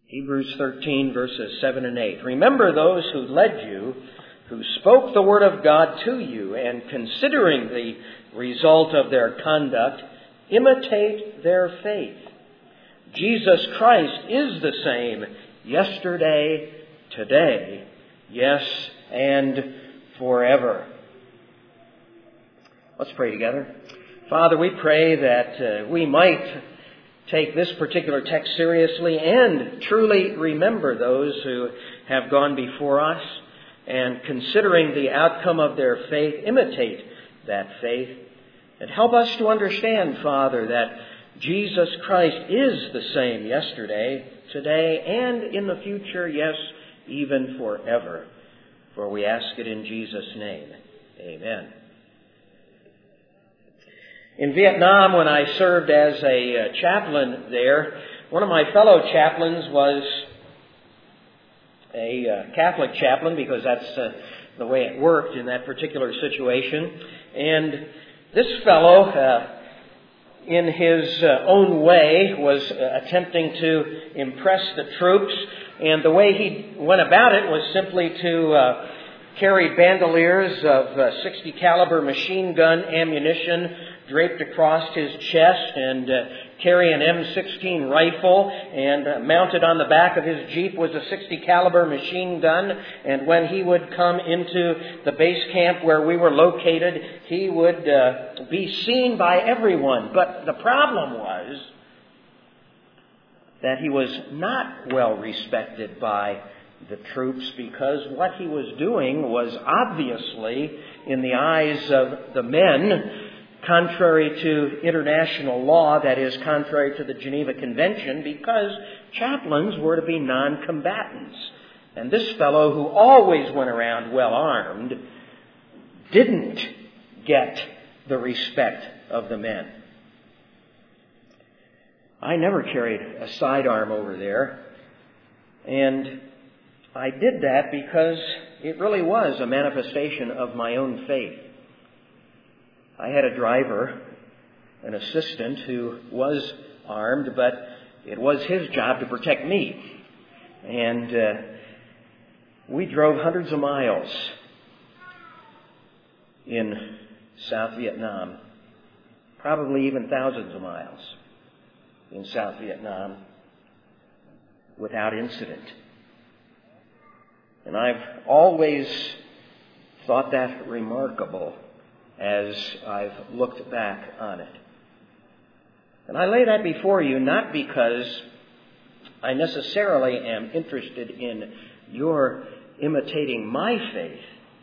Hebrews 13, verses 7 and 8. Remember those who led you, who spoke the word of God to you, and considering the result of their conduct, imitate their faith. Jesus Christ is the same yesterday, today, yes, and forever. Let's pray together. Father, we pray that we might take this particular text seriously and truly remember those who have gone before us, and considering the outcome of their faith, imitate that faith. And help us to understand, Father, that Jesus Christ is the same yesterday, today, and in the future, yes, even forever. For we ask it in Jesus' name. Amen. In Vietnam, when I served as a chaplain there, one of my fellow chaplains was a Catholic chaplain, because that's the way it worked in that particular situation. And this fellow, in his own way, was attempting to impress the troops. And the way he went about it was simply to carry bandoliers of 60 caliber machine gun ammunition draped across his chest, and carry an M16 rifle, and mounted on the back of his Jeep was a 60 caliber machine gun. And when he would come into the base camp where we were located, he would be seen by everyone. But the problem was that he was not well respected by the troops, because what he was doing was obviously, in the eyes of the men, contrary to international law, that is, contrary to the Geneva Convention, because chaplains were to be non-combatants. And this fellow, who always went around well armed, didn't get the respect of the men. I never carried a sidearm over there, and I did that because it really was a manifestation of my own faith. I had a driver, an assistant, who was armed, but it was his job to protect me. And we drove hundreds of miles in South Vietnam, probably even thousands of miles in South Vietnam, without incident. And I've always thought that remarkable as I've looked back on it. And I lay that before you not because I necessarily am interested in your imitating my faith,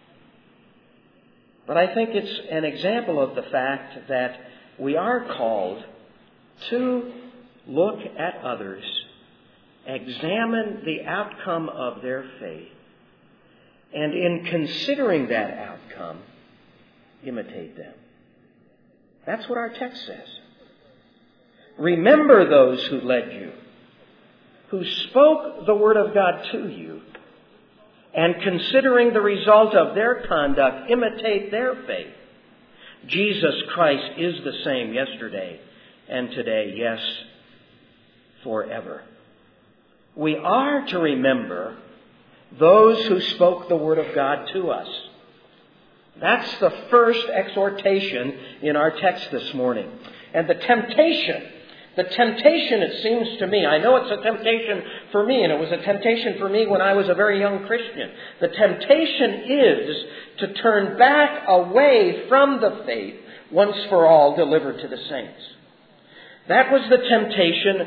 but I think it's an example of the fact that we are called to look at others, examine the outcome of their faith, and in considering that outcome, imitate them. That's what our text says. Remember those who led you, who spoke the word of God to you, and considering the result of their conduct, imitate their faith. Jesus Christ is the same yesterday and today, yes, forever. We are to remember those who spoke the word of God to us. That's the first exhortation in our text this morning. And the temptation, it seems to me, I know it's a temptation for me, and it was a temptation for me when I was a very young Christian. The temptation is to turn back away from the faith once for all delivered to the saints. That was the temptation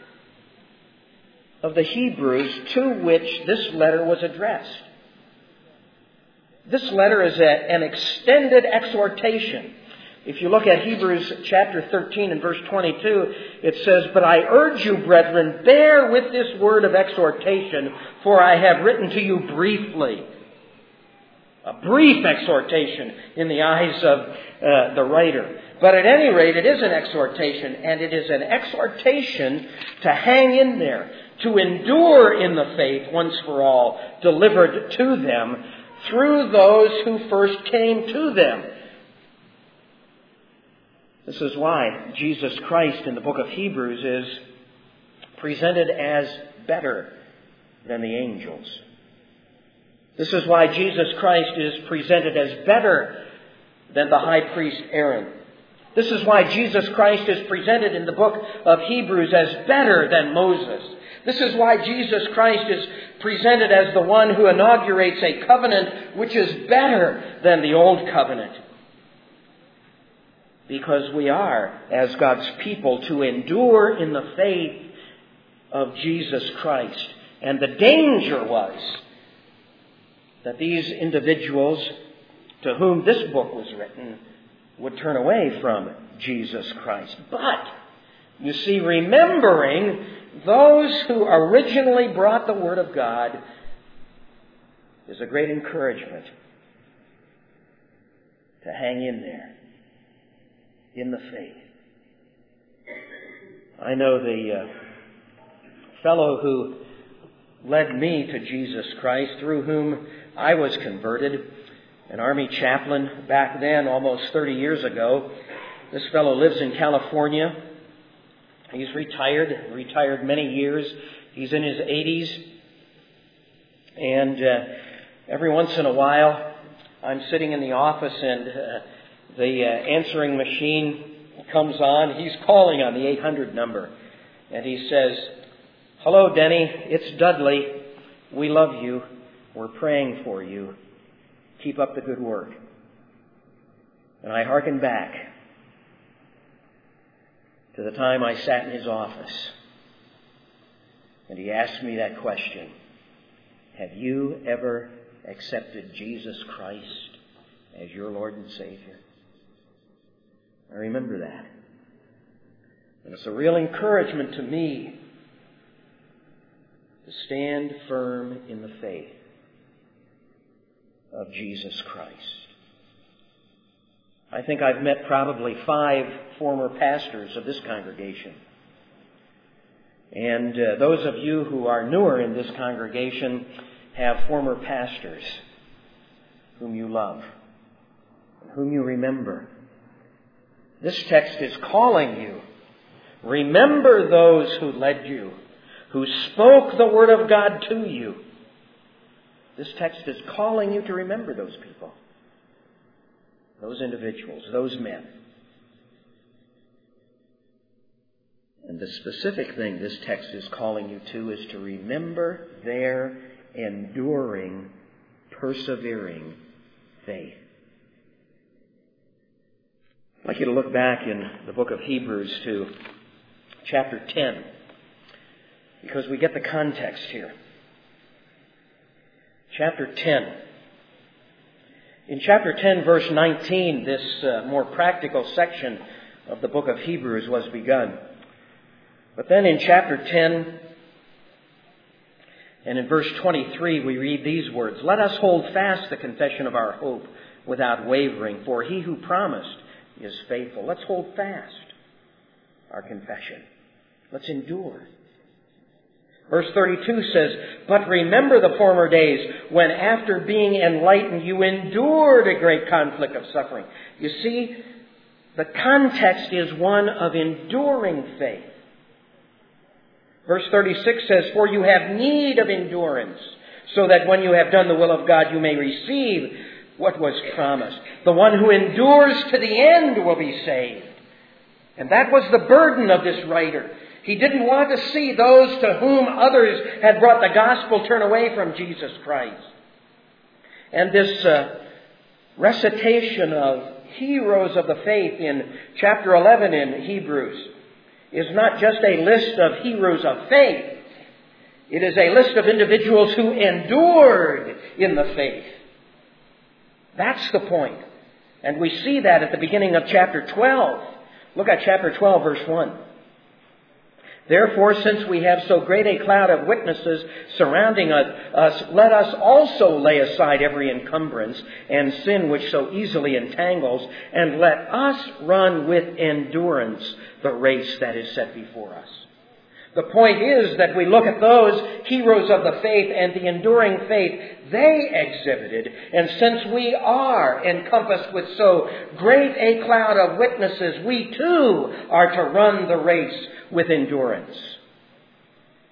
of the Hebrews to which this letter was addressed. This letter is an extended exhortation. If you look at Hebrews chapter 13 and verse 22, it says, "But I urge you, brethren, bear with this word of exhortation, for I have written to you briefly." A brief exhortation in the eyes of the writer. But at any rate, it is an exhortation, and it is an exhortation to hang in there, to endure in the faith once for all, delivered to them through those who first came to them. This is why Jesus Christ in the book of Hebrews is presented as better than the angels. This is why Jesus Christ is presented as better than the high priest Aaron. This is why Jesus Christ is presented in the book of Hebrews as better than Moses. This is why Jesus Christ is presented as the one who inaugurates a covenant which is better than the old covenant. Because we are, as God's people, to endure in the faith of Jesus Christ. And the danger was that these individuals to whom this book was written would turn away from Jesus Christ. But, you see, remembering those who originally brought the Word of God is a great encouragement to hang in there, in the faith. I know the fellow who led me to Jesus Christ, through whom I was converted, an Army chaplain back then, almost 30 years ago. This fellow lives in California. He's retired many years. He's in his 80s. And every once in a while, I'm sitting in the office and the answering machine comes on. He's calling on the 800 number. And he says, "Hello, Denny. It's Dudley. We love you. We're praying for you. Keep up the good work." And I hearken back to the time I sat in his office and he asked me that question: have you ever accepted Jesus Christ as your Lord and Savior? I remember that. And it's a real encouragement to me to stand firm in the faith of Jesus Christ. I think I've met probably 5 former pastors of this congregation. And those of you who are newer in this congregation have former pastors whom you love and whom you remember. This text is calling you. Remember those who led you, who spoke the Word of God to you. This text is calling you to remember those people, those individuals, those men. And the specific thing this text is calling you to is to remember their enduring, persevering faith. I'd like you to look back in the book of Hebrews to chapter 10, because we get the context here. Chapter 10. In chapter 10, verse 19, this more practical section of the book of Hebrews was begun. But then in chapter 10 and in verse 23, we read these words: "Let us hold fast the confession of our hope without wavering, for he who promised is faithful." Let's hold fast our confession. Let's endure. Verse 32 says, "But remember the former days when after being enlightened you endured a great conflict of suffering." You see, the context is one of enduring faith. Verse 36 says, "For you have need of endurance, so that when you have done the will of God you may receive what was promised. The one who endures to the end will be saved." And that was the burden of this writer. He didn't want to see those to whom others had brought the gospel turn away from Jesus Christ. And this recitation of heroes of the faith in chapter 11 in Hebrews is not just a list of heroes of faith. It is a list of individuals who endured in the faith. That's the point. And we see that at the beginning of chapter 12. Look at chapter 12, verse 1. "Therefore, since we have so great a cloud of witnesses surrounding us, let us also lay aside every encumbrance and sin which so easily entangles, and let us run with endurance the race that is set before us." The point is that we look at those heroes of the faith and the enduring faith they exhibited. And since we are encompassed with so great a cloud of witnesses, we too are to run the race with endurance.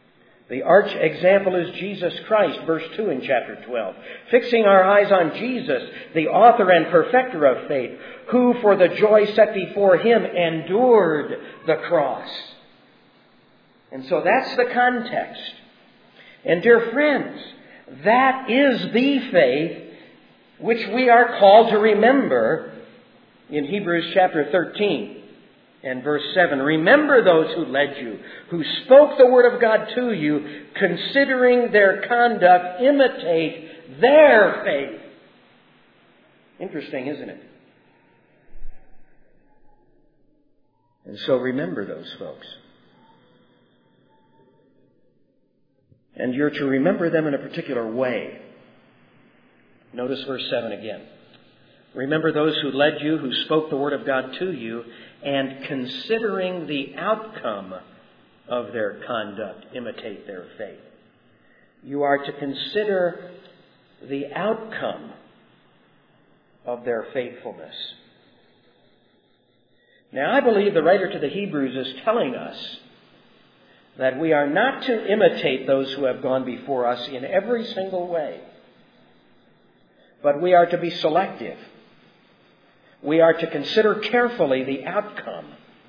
The arch example is Jesus Christ, verse 2 in chapter 12. Fixing our eyes on Jesus, the author and perfecter of faith, who for the joy set before him endured the cross. And so that's the context. And dear friends, that is the faith which we are called to remember in Hebrews chapter 13. And verse 7, remember those who led you, who spoke the word of God to you, considering their conduct, imitate their faith. Interesting, isn't it? And so remember those folks. And you're to remember them in a particular way. Notice verse 7 again. Remember those who led you, who spoke the word of God to you, and considering the outcome of their conduct, imitate their faith. You are to consider the outcome of their faithfulness. Now, I believe the writer to the Hebrews is telling us that we are not to imitate those who have gone before us in every single way, but we are to be selective. We are to consider carefully the outcome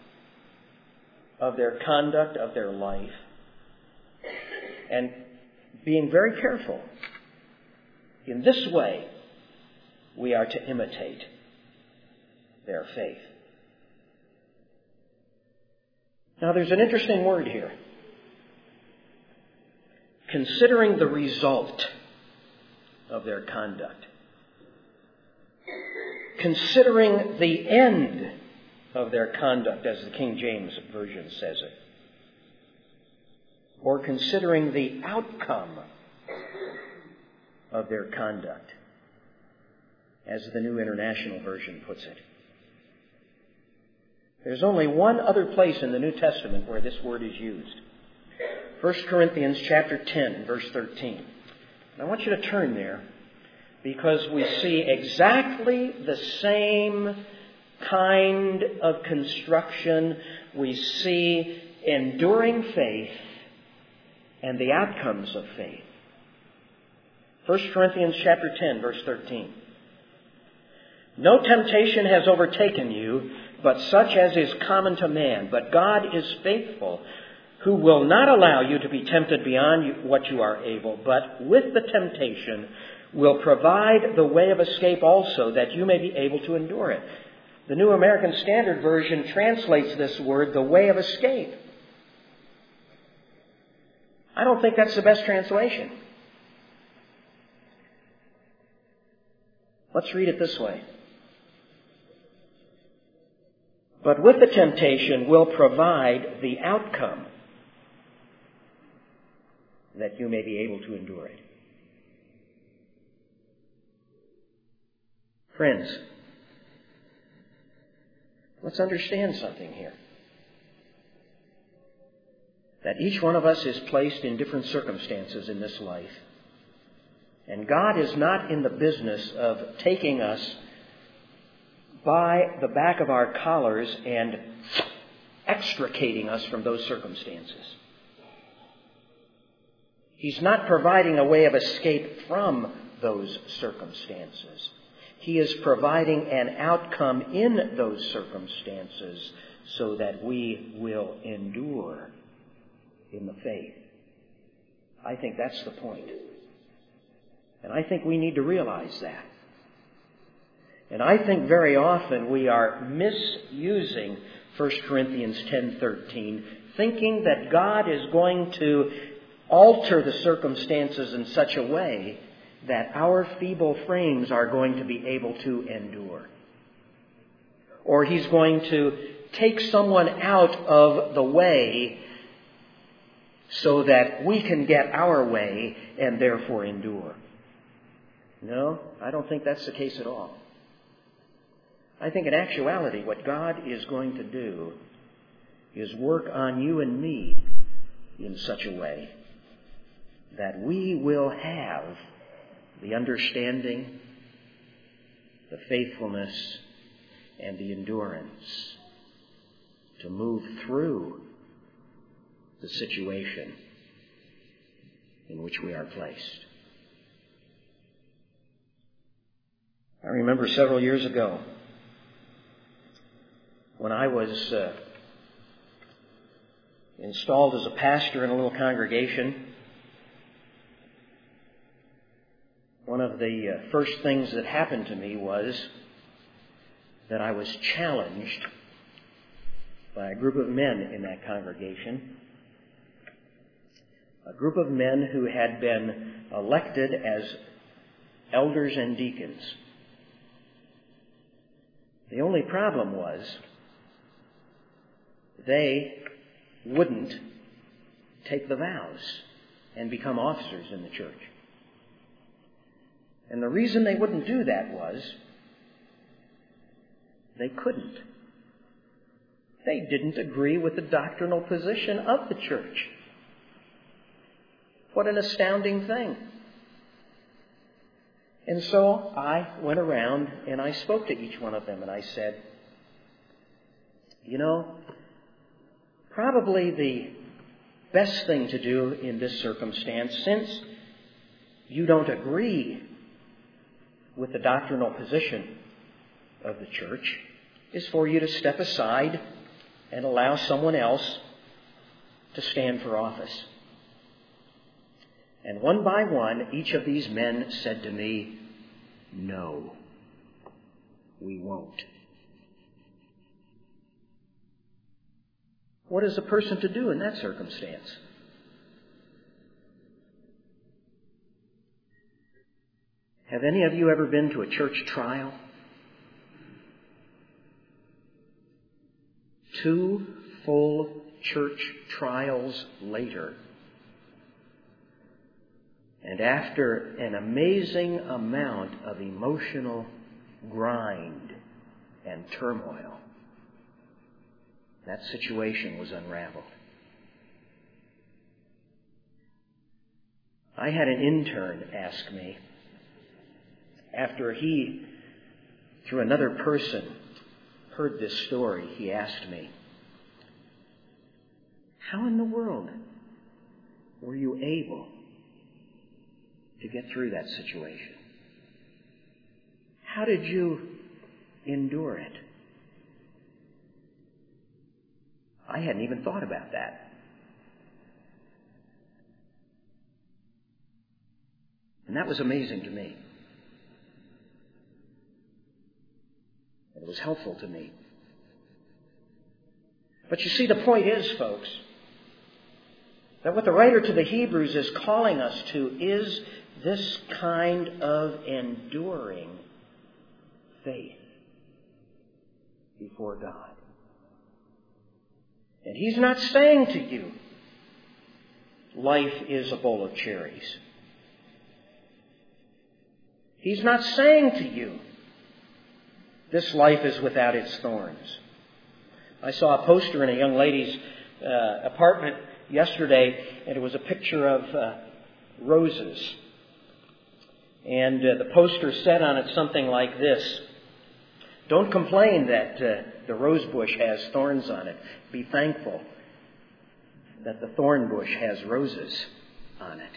of their conduct, of their life, and being very careful. In this way, we are to imitate their faith. Now, there's an interesting word here. Considering the result of their conduct. Considering the end of their conduct, as the King James Version says it. Or considering the outcome of their conduct, as the New International Version puts it. There's only one other place in the New Testament where this word is used. 1 Corinthians chapter 10, verse 13. And I want you to turn there, because we see exactly the same kind of construction. We see enduring faith and the outcomes of faith. 1 Corinthians chapter 10, verse 13. No temptation has overtaken you, but such as is common to man. But God is faithful, who will not allow you to be tempted beyond what you are able, but with the temptation will provide the way of escape also, that you may be able to endure it. The New American Standard Version translates this word, the way of escape. I don't think that's the best translation. Let's read it this way. But with the temptation will provide the outcome, that you may be able to endure it. Friends, let's understand something here. That each one of us is placed in different circumstances in this life. And God is not in the business of taking us by the back of our collars and extricating us from those circumstances. He's not providing a way of escape from those circumstances. He is providing an outcome in those circumstances so that we will endure in the faith. I think that's the point. And I think we need to realize that. And I think very often we are misusing 1 Corinthians 10:13, thinking that God is going to alter the circumstances in such a way that our feeble frames are going to be able to endure. Or He's going to take someone out of the way so that we can get our way and therefore endure. No, I don't think that's the case at all. I think in actuality what God is going to do is work on you and me in such a way that we will have the understanding, the faithfulness, and the endurance to move through the situation in which we are placed. I remember several years ago when I was installed as a pastor in a little congregation. One of the first things that happened to me was that I was challenged by a group of men in that congregation, a group of men who had been elected as elders and deacons. The only problem was they wouldn't take the vows and become officers in the church. And the reason they wouldn't do that was they couldn't. They didn't agree with the doctrinal position of the church. What an astounding thing. And so I went around and I spoke to each one of them and I said, you know, probably the best thing to do in this circumstance, since you don't agree with the doctrinal position of the church, is for you to step aside and allow someone else to stand for office. And one by one, each of these men said to me, no, we won't. What is a person to do in that circumstance? Have any of you ever been to a church trial? 2 full church trials later, and after an amazing amount of emotional grind and turmoil, that situation was unraveled. I had an intern ask me, after he, through another person, heard this story, he asked me, how in the world were you able to get through that situation? How did you endure it? I hadn't even thought about that. And that was amazing to me. It was helpful to me. But you see, the point is, folks, that what the writer to the Hebrews is calling us to is this kind of enduring faith before God. And he's not saying to you, life is a bowl of cherries. He's not saying to you, this life is without its thorns. I saw a poster in a young lady's apartment yesterday, and it was a picture of roses. And the poster said on it something like this: don't complain that the rose bush has thorns on it. Be thankful that the thorn bush has roses on it.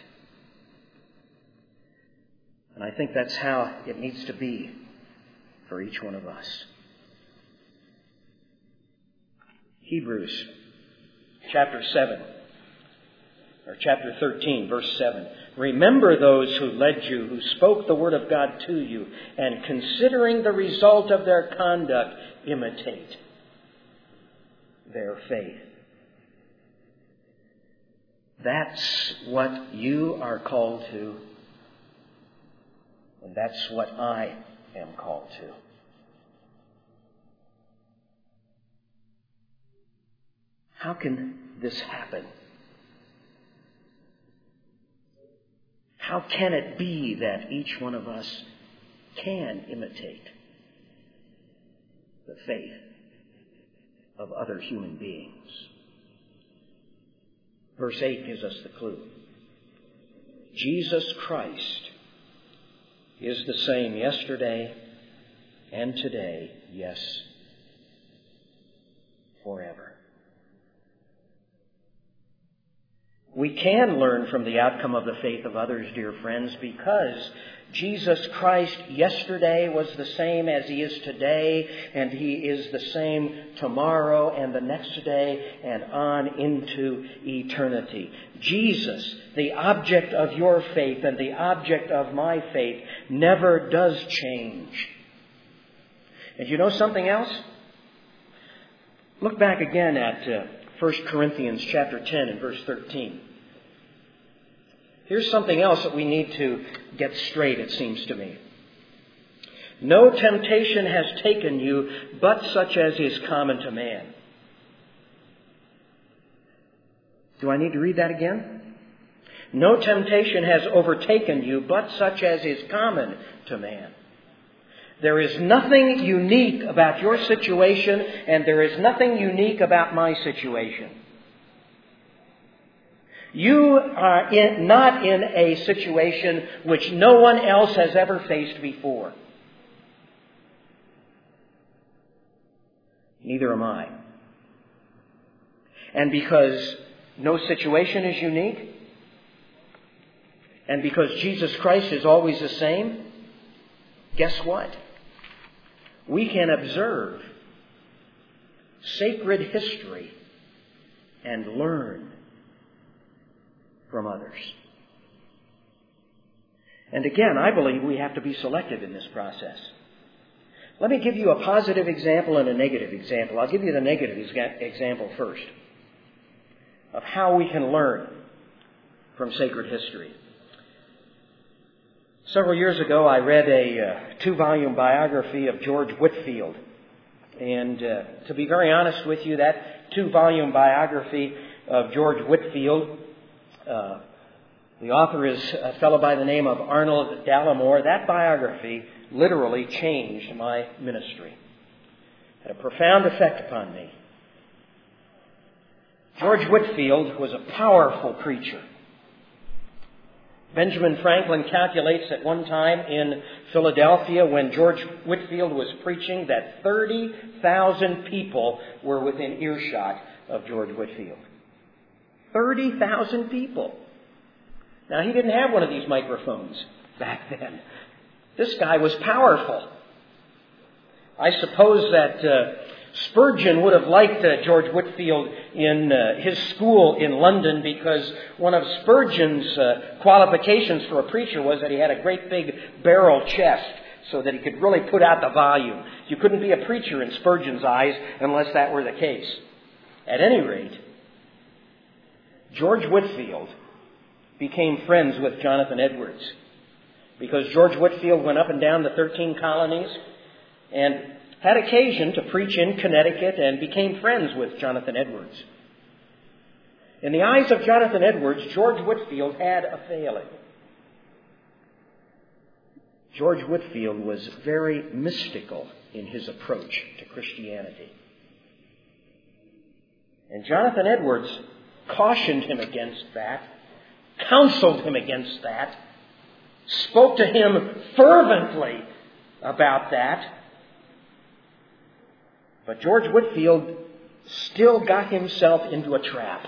And I think that's how it needs to be for each one of us. Hebrews chapter 7, or chapter 13, verse 7. Remember those who led you, who spoke the word of God to you, and considering the result of their conduct, imitate their faith. That's what you are called to, and that's what I am called to. How can this happen? How can it be that each one of us can imitate the faith of other human beings? Verse 8 gives us the clue. Jesus Christ is the same yesterday and today, yes, forever. We can learn from the outcome of the faith of others, dear friends, because Jesus Christ yesterday was the same as He is today, and He is the same tomorrow and the next day and on into eternity. Jesus, the object of your faith and the object of my faith, never does change. And you know something else? Look back again at 1 Corinthians chapter 10 and verse 13. Here's something else that we need to get straight, it seems to me. No temptation has taken you but such as is common to man. Do I need to read that again? No temptation has overtaken you but such as is common to man. There is nothing unique about your situation, and there is nothing unique about my situation. You are not in a situation which no one else has ever faced before. Neither am I. And because no situation is unique, and because Jesus Christ is always the same, guess what? We can observe sacred history and learn from others. And again, I believe we have to be selective in this process. Let me give you a positive example and a negative example. I'll give you the negative example first of how we can learn from sacred history. Several years ago, I read a 2-volume biography of George Whitefield. And to be very honest with you, that 2-volume biography of George Whitefield, the author is a fellow by the name of Arnold Dallimore. That biography literally changed my ministry. It had a profound effect upon me. George Whitefield was a powerful preacher. Benjamin Franklin calculates at one time in Philadelphia when George Whitefield was preaching that 30,000 people were within earshot of George Whitefield. 30,000 people. Now, he didn't have one of these microphones back then. This guy was powerful. I suppose that Spurgeon would have liked George Whitefield in his school in London, because one of Spurgeon's qualifications for a preacher was that he had a great big barrel chest so that he could really put out the volume. You couldn't be a preacher in Spurgeon's eyes unless that were the case. At any rate, George Whitefield became friends with Jonathan Edwards, because George Whitefield went up and down the 13 colonies and had occasion to preach in Connecticut and became friends with Jonathan Edwards. In the eyes of Jonathan Edwards, George Whitefield had a failing. George Whitefield was very mystical in his approach to Christianity. And Jonathan Edwards cautioned him against that, counseled him against that, spoke to him fervently about that. But George Whitefield still got himself into a trap.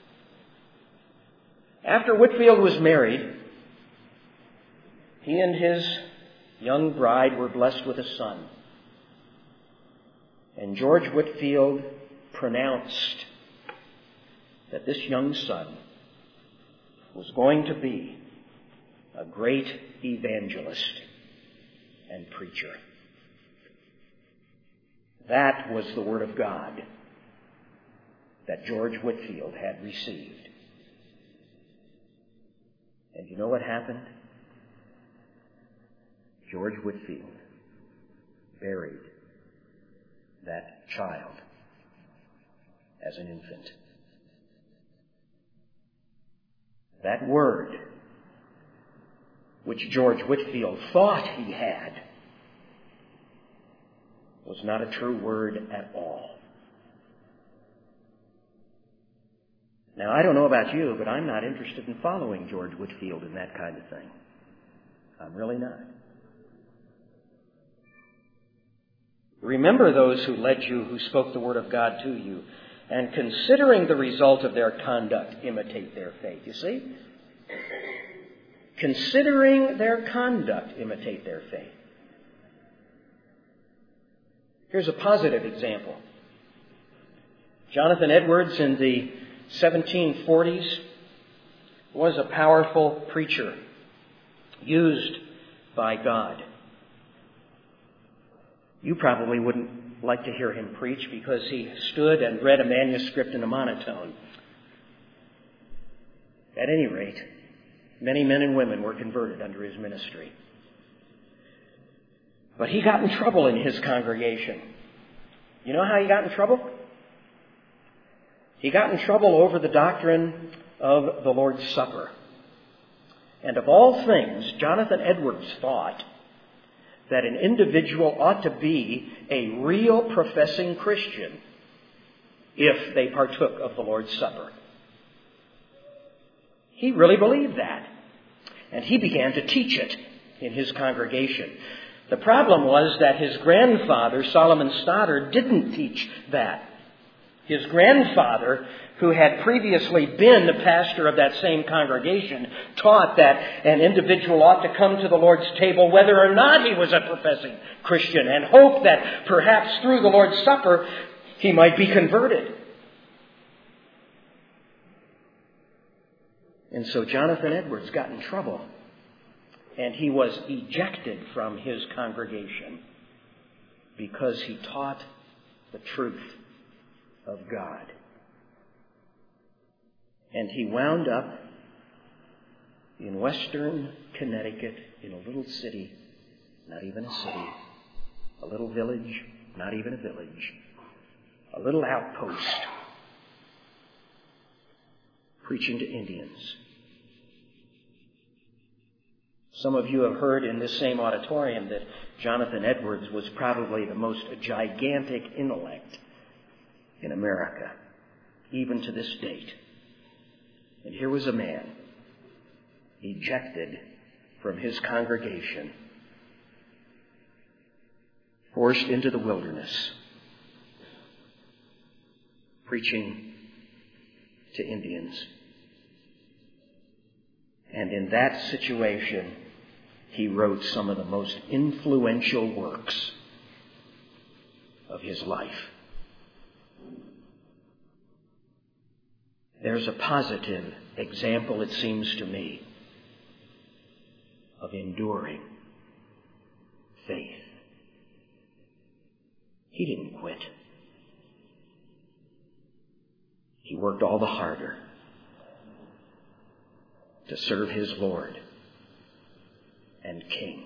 After Whitefield was married, he and his young bride were blessed with a son. And George Whitefield pronounced that this young son was going to be a great evangelist and preacher. That was the Word of God that George Whitefield had received. And you know what happened? George Whitefield buried that child as an infant. That word, which George Whitefield thought he had, was not a true word at all. Now, I don't know about you, but I'm not interested in following George Whitefield in that kind of thing. I'm really not. Remember those who led you, who spoke the Word of God to you, and considering the result of their conduct, imitate their faith. You see? Considering their conduct, imitate their faith. Here's a positive example. Jonathan Edwards in the 1740s was a powerful preacher used by God. You probably wouldn't like to hear him preach because he stood and read a manuscript in a monotone. At any rate, many men and women were converted under his ministry. But he got in trouble in his congregation. You know how he got in trouble? He got in trouble over the doctrine of the Lord's Supper. And of all things, Jonathan Edwards thought that an individual ought to be a real professing Christian if they partook of the Lord's Supper. He really believed that. And he began to teach it in his congregation. The problem was that his grandfather, Solomon Stoddard, didn't teach that. His grandfather, who had previously been the pastor of that same congregation, taught that an individual ought to come to the Lord's table whether or not he was a professing Christian, and hope that perhaps through the Lord's Supper he might be converted. And so Jonathan Edwards got in trouble, and he was ejected from his congregation because he taught the truth of God. And he wound up in western Connecticut in a little city, not even a city, a little village, not even a village, a little outpost, preaching to Indians. Some of you have heard in this same auditorium that Jonathan Edwards was probably the most gigantic intellect in America, even to this date. And here was a man ejected from his congregation, forced into the wilderness, preaching to Indians. And in that situation, he wrote some of the most influential works of his life. There's a positive example, it seems to me, of enduring faith. He didn't quit. He worked all the harder to serve his Lord and King.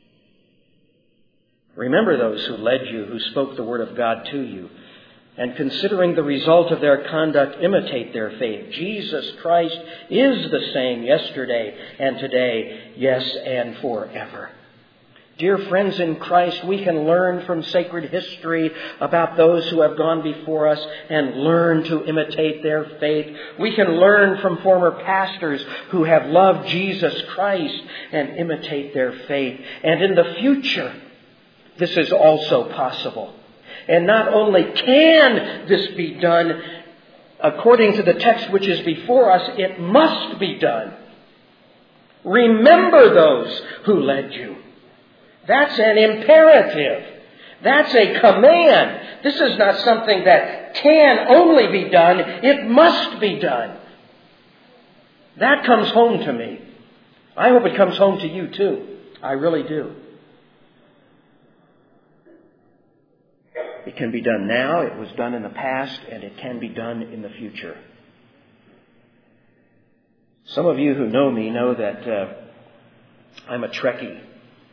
Remember those who led you, who spoke the word of God to you, and considering the result of their conduct, imitate their faith. Jesus Christ is the same yesterday and today, yes, and forever. Dear friends in Christ, we can learn from sacred history about those who have gone before us and learn to imitate their faith. We can learn from former pastors who have loved Jesus Christ and imitate their faith. And in the future, this is also possible. And not only can this be done according to the text which is before us, it must be done. Remember those who led you. That's an imperative. That's a command. This is not something that can only be done. It must be done. That comes home to me. I hope it comes home to you too. I really do. It can be done now, it was done in the past, and it can be done in the future. Some of you who know me know that I'm a Trekkie.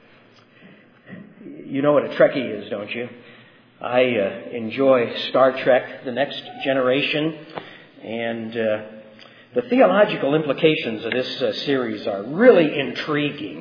You know what a Trekkie is, don't you? I enjoy Star Trek, The Next Generation, and the theological implications of this series are really intriguing.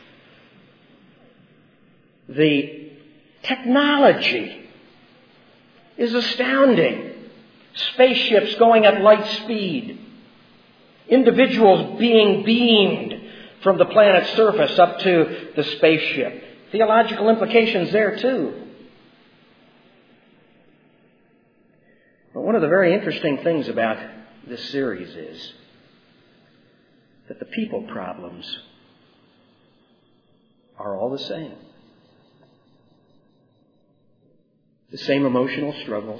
The technology is astounding. Spaceships going at light speed. Individuals being beamed from the planet's surface up to the spaceship. Theological implications there too. But one of the very interesting things about this series is that the people problems are all the same. The same emotional struggles,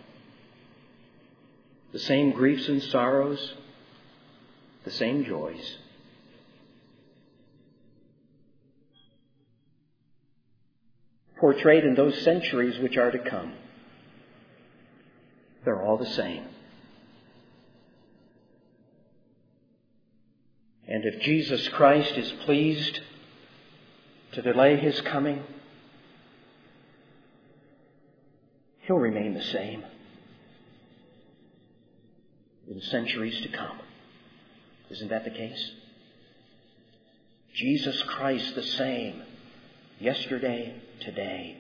the same griefs and sorrows, the same joys. Portrayed in those centuries which are to come. They're all the same. And if Jesus Christ is pleased to delay His coming, He'll remain the same in centuries to come. Isn't that the case? Jesus Christ the same, yesterday, today,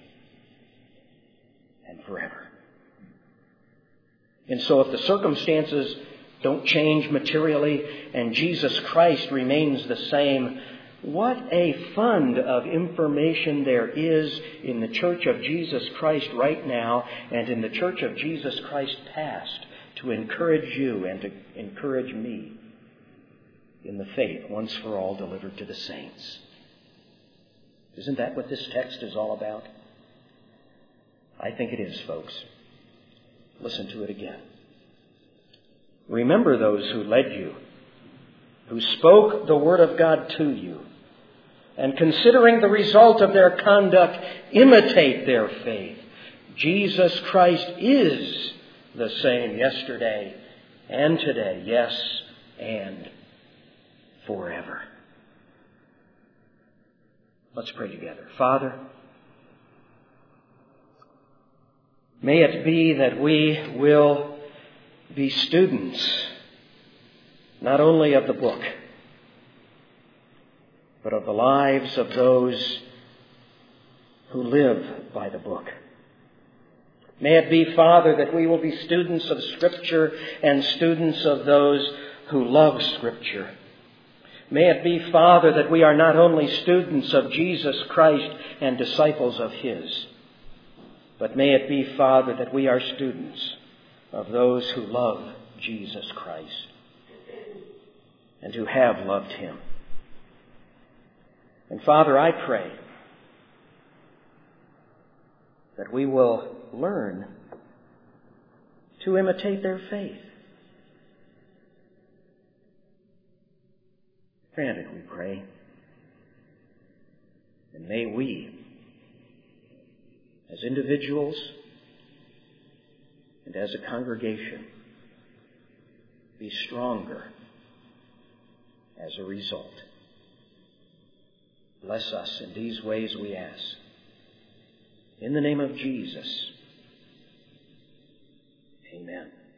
and forever. And so if the circumstances don't change materially and Jesus Christ remains the same, what a fund of information there is in the Church of Jesus Christ right now and in the Church of Jesus Christ past to encourage you and to encourage me in the faith once for all delivered to the saints. Isn't that what this text is all about? I think it is, folks. Listen to it again. Remember those who led you, who spoke the Word of God to you, and considering the result of their conduct, imitate their faith. Jesus Christ is the same yesterday and today, yes, and forever. Let's pray together. Father, may it be that we will be students not only of the book, but of the lives of those who live by the book. May it be, Father, that we will be students of Scripture and students of those who love Scripture. May it be, Father, that we are not only students of Jesus Christ and disciples of His, but may it be, Father, that we are students of those who love Jesus Christ and who have loved Him. And Father, I pray that we will learn to imitate their faith. Grant it, we pray. And may we, as individuals and as a congregation, be stronger as a result. Bless us in these ways, we ask. In the name of Jesus, amen.